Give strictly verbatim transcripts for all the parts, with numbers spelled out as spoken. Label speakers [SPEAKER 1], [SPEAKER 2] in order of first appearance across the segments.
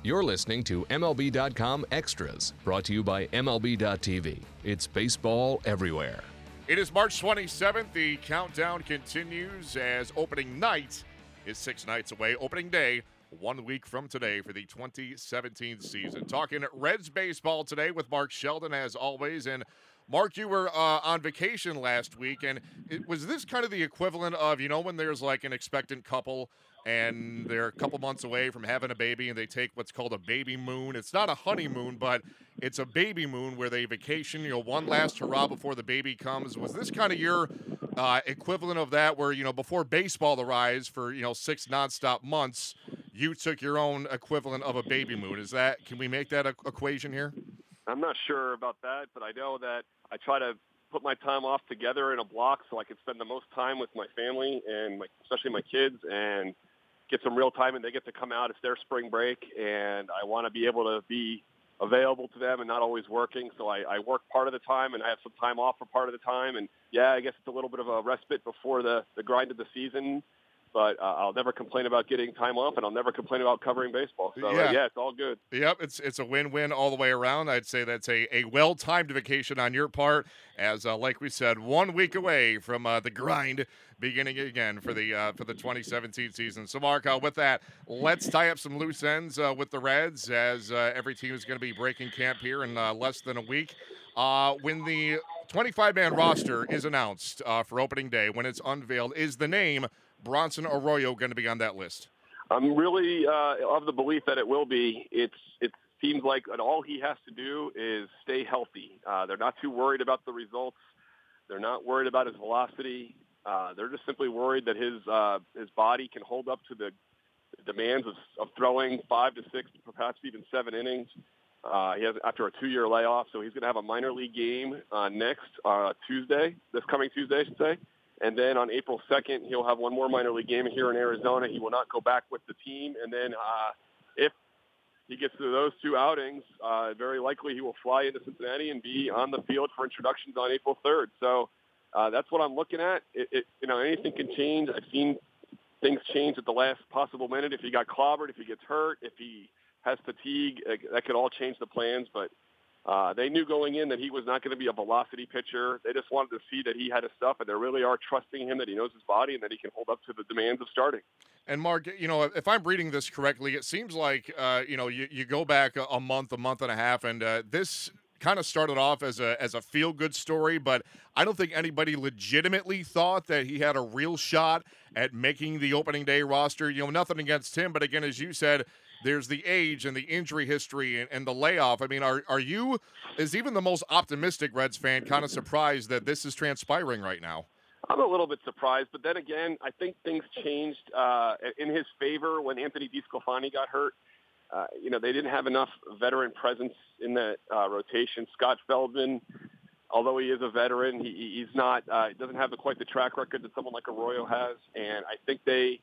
[SPEAKER 1] You're listening to M L B dot com Extras, brought to you by M L B dot T V. It's baseball everywhere.
[SPEAKER 2] It is March twenty-seventh. The countdown continues as opening night is six nights away. Opening day, one week from today for the twenty seventeen season. Talking Reds baseball today with Mark Sheldon, as always. And Mark, you were uh, on vacation last week, and it, was this kind of the equivalent of, you know, when there's like an expectant couple and they're a couple months away from having a baby and they take what's called a baby moon? It's not a honeymoon, but it's a baby moon where they vacation, you know, one last hurrah before the baby comes. Was this kind of your uh, equivalent of that where, you know, before baseball arrives for, you know, six nonstop months, you took your own equivalent of a baby moon? Is that, can we make that a- equation here?
[SPEAKER 3] I'm not sure about that, but I know that I try to put my time off together in a block so I can spend the most time with my family and my, especially my kids, and get some real time, and they get to come out. It's their spring break, and I want to be able to be available to them and not always working. So I, I work part of the time, and I have some time off for part of the time. And, yeah, I guess it's a little bit of a respite before the, the grind of the season. But uh, I'll never complain about getting time off, and I'll never complain about covering baseball. So,
[SPEAKER 2] yeah.
[SPEAKER 3] Uh, yeah, it's all good.
[SPEAKER 2] Yep, it's it's a win-win all the way around. I'd say that's a, a well-timed vacation on your part, as uh, like we said, one week away from uh, the grind beginning again for the uh, for the twenty seventeen season. So, Mark, uh, with that, let's tie up some loose ends uh, with the Reds, as uh, every team is going to be breaking camp here in uh, less than a week. Uh, when the twenty-five man roster is announced uh, for opening day, when it's unveiled, is the name Bronson Arroyo going to be on that list?
[SPEAKER 3] I'm really uh, of the belief that it will be. It's it seems like all he has to do is stay healthy. Uh, they're not too worried about the results. They're not worried about his velocity. Uh, they're just simply worried that his uh, his body can hold up to the demands of, of throwing five to six, perhaps even seven innings. Uh, he has after a two-year layoff, so he's going to have a minor league game uh, next uh, Tuesday, this coming Tuesday, I should say. And then on April second, he'll have one more minor league game here in Arizona. He will not go back with the team. And then uh, if he gets to those two outings, uh, very likely he will fly into Cincinnati and be on the field for introductions on April third. So uh, that's what I'm looking at. It, it, you know, anything can change. I've seen things change at the last possible minute. If he got clobbered, if he gets hurt, if he has fatigue, that could all change the plans. But Uh, they knew going in that he was not going to be a velocity pitcher. They just wanted to see that he had his stuff, and they really are trusting him that he knows his body and that he can hold up to the demands of starting.
[SPEAKER 2] And, Mark, you know, if I'm reading this correctly, it seems like, uh, you know, you, you go back a, a month, a month and a half, and uh, this kind of started off as a as a feel-good story, but I don't think anybody legitimately thought that he had a real shot at making the opening day roster. You know, nothing against him, but again, as you said, there's the age and the injury history and, and the layoff. I mean, are are you, is even the most optimistic Reds fan, kind of surprised that this is transpiring right now?
[SPEAKER 3] I'm a little bit surprised, but then again, I think things changed uh, in his favor when Anthony DeSclafani got hurt. Uh, you know, they didn't have enough veteran presence in that uh, rotation. Scott Feldman, although he is a veteran, he, he's not, uh, doesn't have the, quite the track record that someone like Arroyo has. And I think they,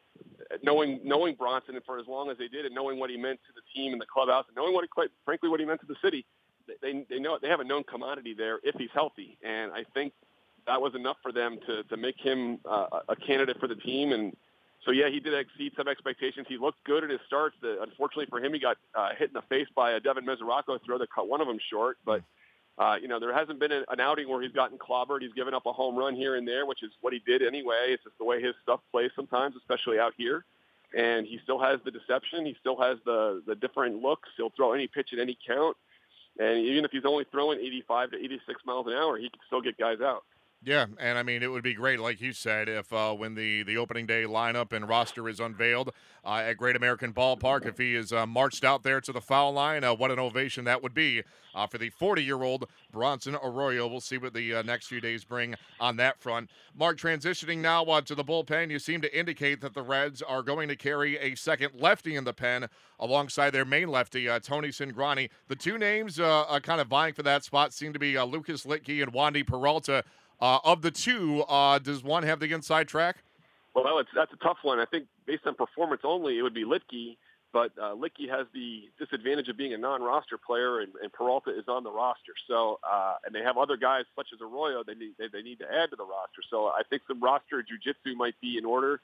[SPEAKER 3] knowing knowing Bronson and for as long as they did, and knowing what he meant to the team and the clubhouse, and knowing what he, quite frankly, what he meant to the city, they they know they have a known commodity there if he's healthy. And I think that was enough for them to to make him uh, a candidate for the team. And so, yeah, he did exceed some expectations. He looked good at his starts. The, unfortunately for him, he got uh, hit in the face by a Devin Mesoraco throw that cut one of them short. But, uh, you know, there hasn't been a, an outing where he's gotten clobbered. He's given up a home run here and there, which is what he did anyway. It's just the way his stuff plays sometimes, especially out here. And he still has the deception. He still has the, the different looks. He'll throw any pitch at any count. And even if he's only throwing eighty-five to eighty-six miles an hour, he can still get guys out.
[SPEAKER 2] Yeah, and I mean, it would be great, like you said, if uh, when the, the opening day lineup and roster is unveiled uh, at Great American Ballpark, if he is uh, marched out there to the foul line, uh, what an ovation that would be uh, for the forty-year-old Bronson Arroyo. We'll see what the uh, next few days bring on that front. Mark, transitioning now uh, to the bullpen, you seem to indicate that the Reds are going to carry a second lefty in the pen alongside their main lefty, uh, Tony Cingrani. The two names uh, uh, kind of vying for that spot seem to be uh, Lucas Litke and Wandy Peralta. Uh, of the two, uh, does one have the inside track?
[SPEAKER 3] Well, it's, that's a tough one. I think based on performance only, it would be Litke, but uh, Litke has the disadvantage of being a non-roster player, and, and Peralta is on the roster. So, uh, and they have other guys such as Arroyo they need, they, they need to add to the roster. So I think some roster jiu-jitsu might be in order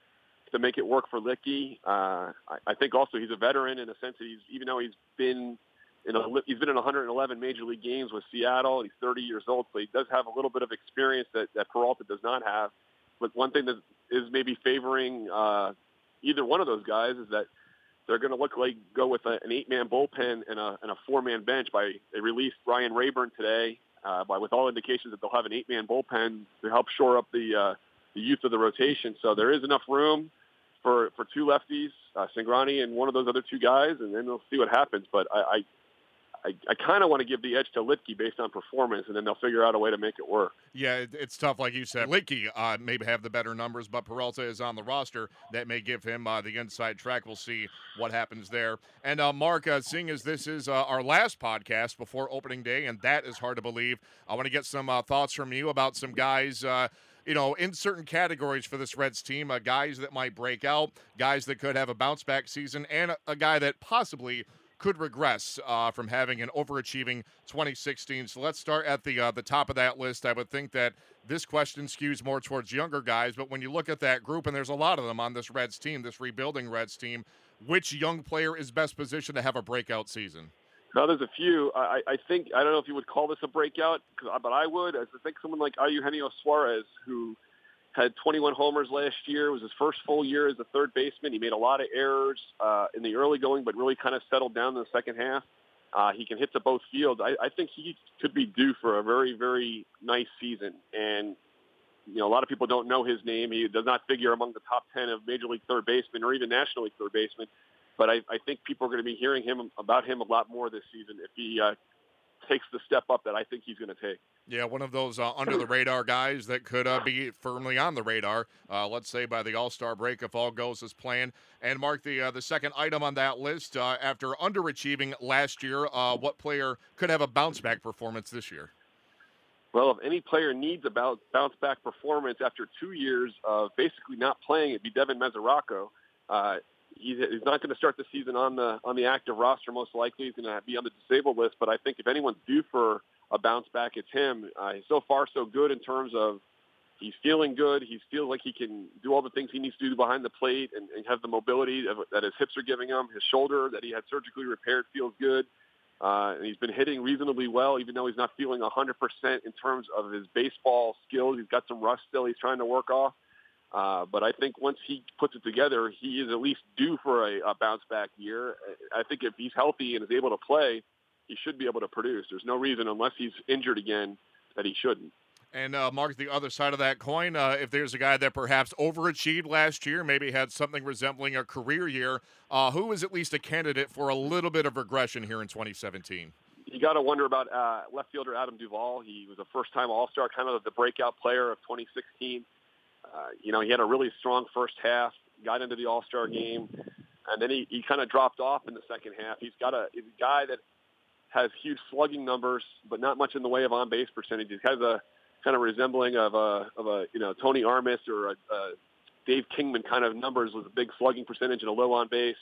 [SPEAKER 3] to make it work for Licky. Uh, I, I think also he's a veteran in a sense that he's, even though he's been in a, he's been in one hundred eleven major league games with Seattle. He's thirty years old, so he does have a little bit of experience that, that Peralta does not have. But one thing that is maybe favoring uh, either one of those guys is that they're going to look like go with a, an eight-man bullpen and a, and a four-man bench. By they released Ryan Rayburn today, uh, by with all indications that they'll have an eight-man bullpen to help shore up the uh, the youth of the rotation. So there is enough room for for two lefties, uh, Cingrani and one of those other two guys, and then we'll see what happens. But I I, I, I kind of want to give the edge to Licky based on performance, and then they'll figure out a way to make it work.
[SPEAKER 2] Yeah, it, it's tough, like you said. Licky uh, maybe have the better numbers, but Peralta is on the roster. That may give him uh, the inside track. We'll see what happens there. And, uh, Mark, uh, seeing as this is uh, our last podcast before opening day, and that is hard to believe, I want to get some uh, thoughts from you about some guys uh, you know, in certain categories for this Reds team, uh, guys that might break out, guys that could have a bounce-back season, and a, a guy that possibly could regress uh, from having an overachieving twenty sixteen. So let's start at the uh, the top of that list. I would think that this question skews more towards younger guys, but when you look at that group, and there's a lot of them on this Reds team, this rebuilding Reds team, which young player is best positioned to have a breakout season?
[SPEAKER 3] No, there's a few. I, I think, I don't know if you would call this a breakout, but I would. I think someone like Eugenio Suarez, who had twenty-one homers last year. It was his first full year as a third baseman. He made a lot of errors uh, in the early going, but really kind of settled down in the second half. Uh, he can hit to both fields. I, I think he could be due for a very, very nice season. And, you know, a lot of people don't know his name. He does not figure among the top ten of Major League third basemen or even National League third basemen. But I, I think people are going to be hearing him about him a lot more this season if he uh, takes the step up that I think he's going to take.
[SPEAKER 2] Yeah, one of those uh, under-the-radar guys that could uh, be firmly on the radar, uh, let's say by the All-Star break if all goes as planned. And, Mark, the uh, the second item on that list, uh, after underachieving last year, uh, what player could have a bounce-back performance this year?
[SPEAKER 3] Well, if any player needs a bounce-back performance after two years of basically not playing, it'd be Devin Mesoraco. Uh, he's, he's not going to start the season on the on the active roster, most likely. He's going to be on the disabled list. But I think if anyone's due for a bounce back, it's him. Uh, he's so far so good in terms of he's feeling good. He feels like he can do all the things he needs to do behind the plate and, and have the mobility that his hips are giving him. His shoulder that he had surgically repaired feels good. Uh, and he's been hitting reasonably well, even though he's not feeling one hundred percent in terms of his baseball skills. He's got some rust still he's trying to work off. Uh, but I think once he puts it together, he is at least due for a, a bounce-back year. I think if he's healthy and is able to play, he should be able to produce. There's no reason, unless he's injured again, that he shouldn't.
[SPEAKER 2] And, uh, Mark, the other side of that coin, uh, if there's a guy that perhaps overachieved last year, maybe had something resembling a career year, uh, who is at least a candidate for a little bit of regression here in twenty seventeen?
[SPEAKER 3] You got to wonder about uh, left fielder Adam Duvall. He was a first-time All-Star, kind of the breakout player of twenty sixteen. Uh, you know, he had a really strong first half, got into the All-Star game, and then he, he kind of dropped off in the second half. He's got a, he's a guy that has huge slugging numbers, but not much in the way of on-base percentage. He has a kind of resembling of a, of a you know, Tony Armas or a, a Dave Kingman kind of numbers with a big slugging percentage and a low on-base.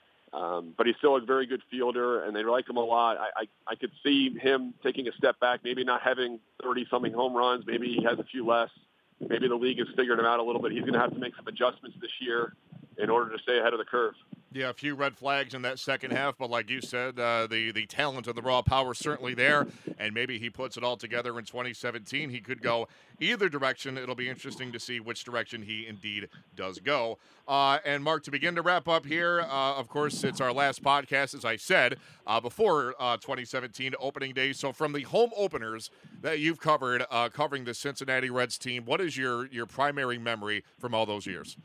[SPEAKER 3] Um, but he's still a very good fielder, and they like him a lot. I, I, I could see him taking a step back, maybe not having thirty-something home runs. Maybe he has a few less. Maybe the league has figured him out a little bit. He's going to have to make some adjustments this year in order to stay ahead of the curve.
[SPEAKER 2] Yeah, a few red flags in that second half, but like you said, uh, the, the talent and the raw power is certainly there, and maybe he puts it all together in twenty seventeen. He could go either direction. It'll be interesting to see which direction he indeed does go. Uh, and, Mark, to begin to wrap up here, uh, of course, it's our last podcast, as I said, uh, before uh, twenty seventeen opening day. So from the home openers that you've covered, uh, covering the Cincinnati Reds team, what is your, your primary memory from all those years?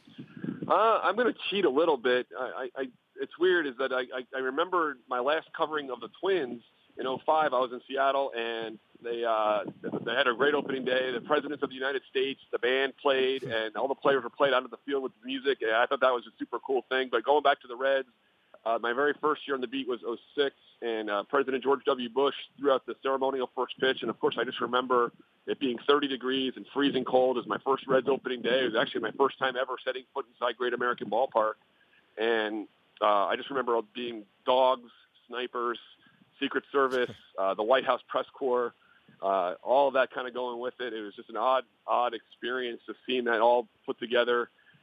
[SPEAKER 3] Uh, I'm going to cheat a little bit. I, I, it's weird is that I, I, I remember my last covering of the Twins in oh five. I was in Seattle, and they uh, they had a great opening day. The Presidents of the United States, the band played, and all the players were played out of the field with music. And I thought that was a super cool thing. But going back to the Reds, uh, my very first year on the beat was oh six, and uh, President George W. Bush threw out the ceremonial first pitch. And, of course, I just remember it being thirty degrees and freezing cold. It was my first Reds opening day. It was actually my first time ever setting foot inside Great American Ballpark. And uh, I just remember being dogs, snipers, Secret Service, uh, the White House press corps, uh, all of that kind of going with it. It was just an odd, odd experience of seeing that all put together.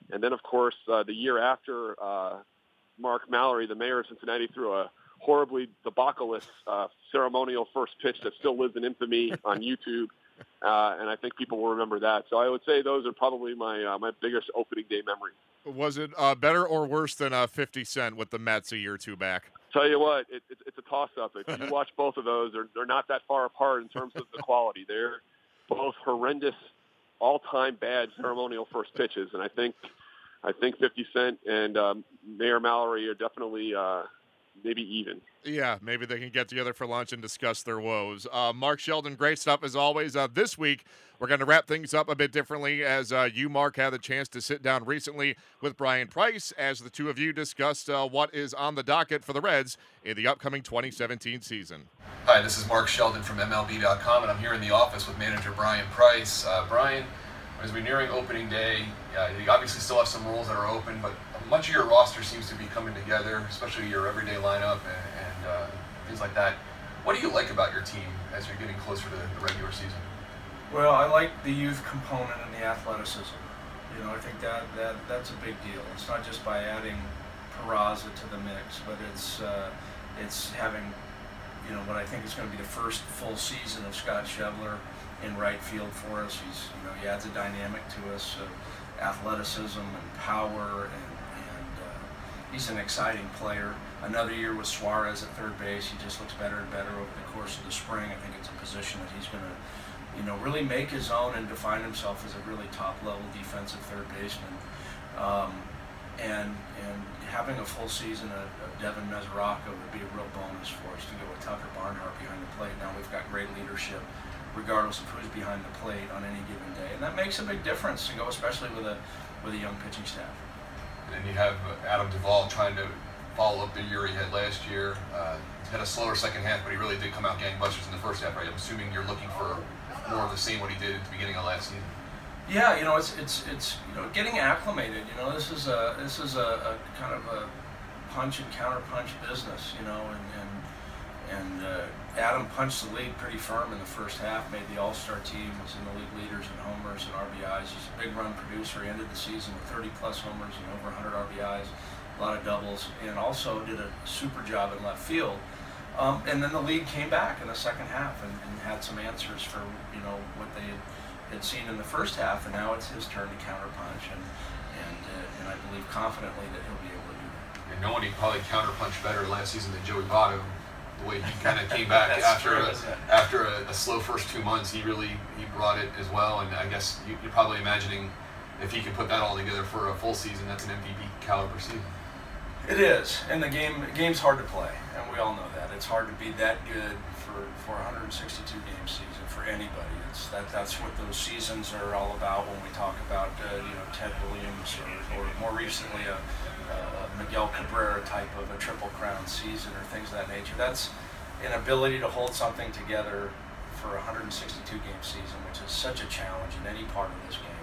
[SPEAKER 3] And then, of course, uh, the year after, uh, Mark Mallory, the mayor of Cincinnati, threw a horribly debauchelous uh, ceremonial first pitch that still lives in infamy on YouTube. Uh, and I think people will remember that. So I would say those are probably my uh, my biggest opening day memories.
[SPEAKER 2] Was it uh, better or worse than uh, fifty Cent with the Mets a year or two back?
[SPEAKER 3] Tell you what, it, it, it's a toss-up. If you watch both of those, they're, they're not that far apart in terms of the quality. They're both horrendous, all-time bad ceremonial first pitches. And I think I think fifty Cent and um, Mayor Mallory are definitely uh, maybe even.
[SPEAKER 2] Yeah, maybe they can get together for lunch and discuss their woes. Uh, Mark Sheldon, great stuff as always. Uh, this week, we're going to wrap things up a bit differently as uh, you, Mark, had the chance to sit down recently with Brian Price as the two of you discussed uh, what is on the docket for the Reds in the upcoming twenty seventeen season.
[SPEAKER 4] Hi, this is Mark Sheldon from M L B dot com, and I'm here in the office with manager Brian Price. Uh, Brian, as we're nearing opening day, uh, you obviously still have some roles that are open, but much of your roster seems to be coming together, especially your everyday lineup and, and uh, things like that. What do you like about your team as you're getting closer to the regular season?
[SPEAKER 5] Well, I like the youth component and the athleticism. You know, I think that, that that's a big deal. It's not just by adding Peraza to the mix, but it's uh, it's having, you know, what I think is going to be the first full season of Scott Schebler in right field for us. He's, you know, he adds a dynamic to us, uh, athleticism and power, and, and uh, he's an exciting player. Another year with Suarez at third base. He just looks better and better over the course of the spring. I think it's a position that he's going to, you know, really make his own and define himself as a really top-level defensive third baseman. Um, and and having a full season of, of Devin Mesoraco would be a real bonus for us to go with Tucker Barnhart behind the plate. Now we've got great leadership, regardless of who's behind the plate on any given day, and that makes a big difference to go, especially with a with a young pitching staff.
[SPEAKER 4] And then you have Adam Duvall trying to follow up the year he had last year. Uh, he had a slower second half, but he really did come out gangbusters in the first half. Right? I'm assuming you're looking for more of the same what he did at the beginning of last season.
[SPEAKER 5] Yeah, you know, it's it's it's you know, getting acclimated. You know, this is a this is a, a kind of a punch and counter punch business. You know, and and and uh, Adam punched the league pretty firm in the first half. Made the All-Star team. Was in the league leaders in homers and R B Is. He's a big run producer. He ended the season with thirty plus homers and over one hundred R B Is. A lot of doubles, and also did a super job in left field. Um, and then the league came back in the second half and, and had some answers for, you know, what they had, had seen in the first half, and now it's his turn to counterpunch, and and uh, and I believe confidently that he'll be able to do that.
[SPEAKER 4] And no one probably counterpunched better last season than Joey Votto. The way he kind of came back after
[SPEAKER 5] true,
[SPEAKER 4] a, after a, a slow first two months, he really he brought it as well. And I guess you, you're probably imagining if he could put that all together for a full season, that's an M V P caliber season.
[SPEAKER 5] It is, and the game the game's hard to play, and we all know that. It's hard to be that good for, for a one hundred sixty-two game season for anybody. It's that that's what those seasons are all about when we talk about uh, you know, Ted Williams or, or more recently a, a Miguel Cabrera type of a triple crown season or things of that nature. That's an ability to hold something together for a one hundred sixty-two game season, which is such a challenge in any part of this game.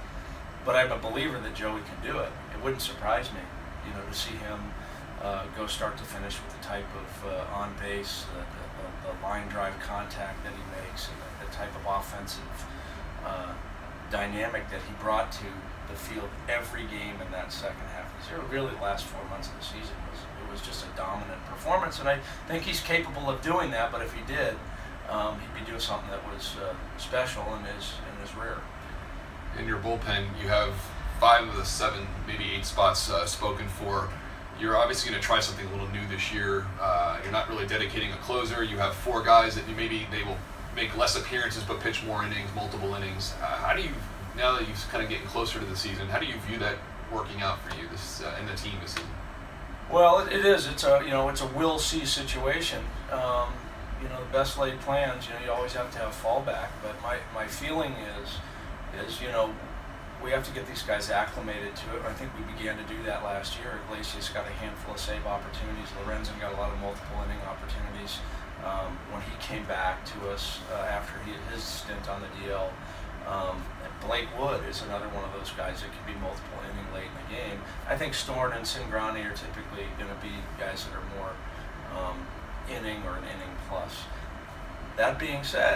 [SPEAKER 5] But I'm a believer that Joey can do it. It wouldn't surprise me, you know, to see him uh, go start to finish with the type of uh, on base, the, the, the line drive contact that he makes, and the, the type of offensive uh, dynamic that he brought to the field every game in that second half. This year, really, the last four months of the season was it was just a dominant performance, and I think he's capable of doing that. But if he did, um, he'd be doing something that was uh, special in his in his rear.
[SPEAKER 4] In your bullpen, you have five of the seven, maybe eight spots uh, spoken for. You're obviously going to try something a little new this year. Uh, you're not really dedicating a closer. You have four guys that you maybe they will make less appearances but pitch more innings, multiple innings. Uh, how do you, now that you're kind of getting closer to the season, how do you view that working out for you this uh, and the team this season?
[SPEAKER 5] Well, it, it is. It's a you know it's a will see situation. Um, you know, the best laid plans. You know, you always have to have fallback. But my my feeling is is you know. we have to get these guys acclimated to it. I think we began to do that last year. Iglesias got a handful of save opportunities. Lorenzen got a lot of multiple inning opportunities. Um, when he came back to us uh, after he, his stint on the D L, um, Blake Wood is another one of those guys that can be multiple inning late in the game. I think Storn and Cingrani are typically going to be guys that are more um, inning or an inning plus. That being said,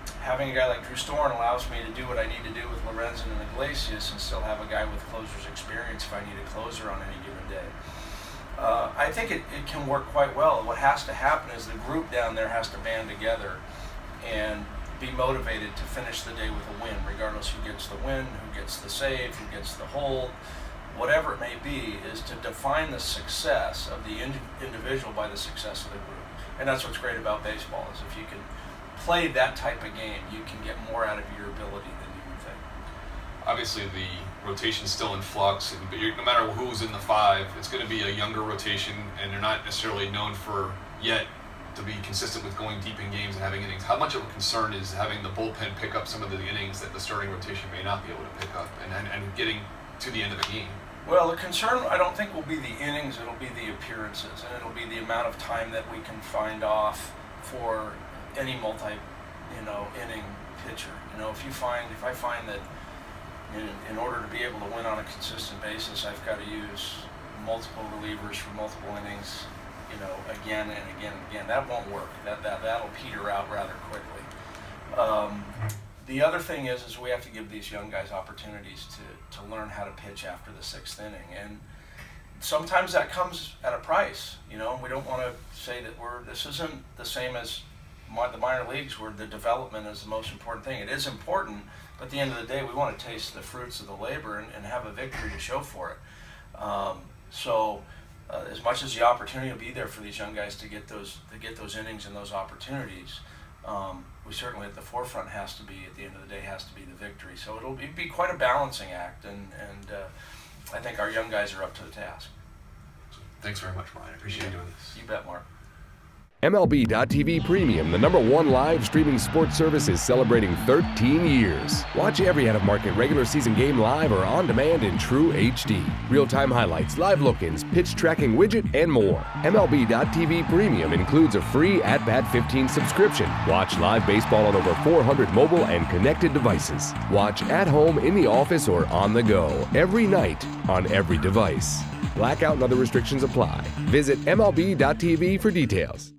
[SPEAKER 5] having a guy like Drew Storen allows me to do what I need to do with Lorenzen and Iglesias and still have a guy with closer's experience if I need a closer on any given day. Uh, I think it, it can work quite well. What has to happen is the group down there has to band together and be motivated to finish the day with a win, regardless who gets the win, who gets the save, who gets the hold, whatever it may be, is to define the success of the ind- individual by the success of the group. And that's what's great about baseball, is if you can play that type of game, you can get more out of your ability than you would think.
[SPEAKER 4] Obviously, the rotation's still in flux, and, but you're, no matter who's in the five, it's going to be a younger rotation, and they're not necessarily known for yet to be consistent with going deep in games and having innings. How much of a concern is having the bullpen pick up some of the innings that the starting rotation may not be able to pick up, and, and, and getting to the end of the game?
[SPEAKER 5] Well, the concern, I don't think, will be the innings, it'll be the appearances, and it'll be the amount of time that we can find off for any multi, you know, inning pitcher. You know, if you find, if I find that in, in order to be able to win on a consistent basis, I've got to use multiple relievers for multiple innings, you know, again and again and again, that won't work. That, that, that'll peter out rather quickly. Um, the other thing is, is we have to give these young guys opportunities to, to learn how to pitch after the sixth inning. And sometimes that comes at a price, you know. We don't want to say that we're, this isn't the same as my, the minor leagues where the development is the most important thing. It is important, but at the end of the day, we want to taste the fruits of the labor and, and have a victory to show for it. Um, so uh, as much as the opportunity will be there for these young guys to get those, to get those innings and those opportunities, um, we certainly at the forefront has to be, at the end of the day, has to be the victory. So it'll be, be quite a balancing act, and, and uh, I think our young guys are up to the task.
[SPEAKER 4] Thanks very much, Brian. I appreciate you doing this.
[SPEAKER 5] You bet, Mark.
[SPEAKER 1] M L B dot T V Premium, the number one live streaming sports service, is celebrating thirteen years. Watch every out-of-market regular season game live or on demand in true H D. Real-time highlights, live look-ins, pitch tracking widget, and more. M L B dot T V Premium includes a free At Bat fifteen subscription. Watch live baseball on over four hundred mobile and connected devices. Watch at home, in the office, or on the go every night on every device. Blackout and other restrictions apply. Visit M L B dot T V for details.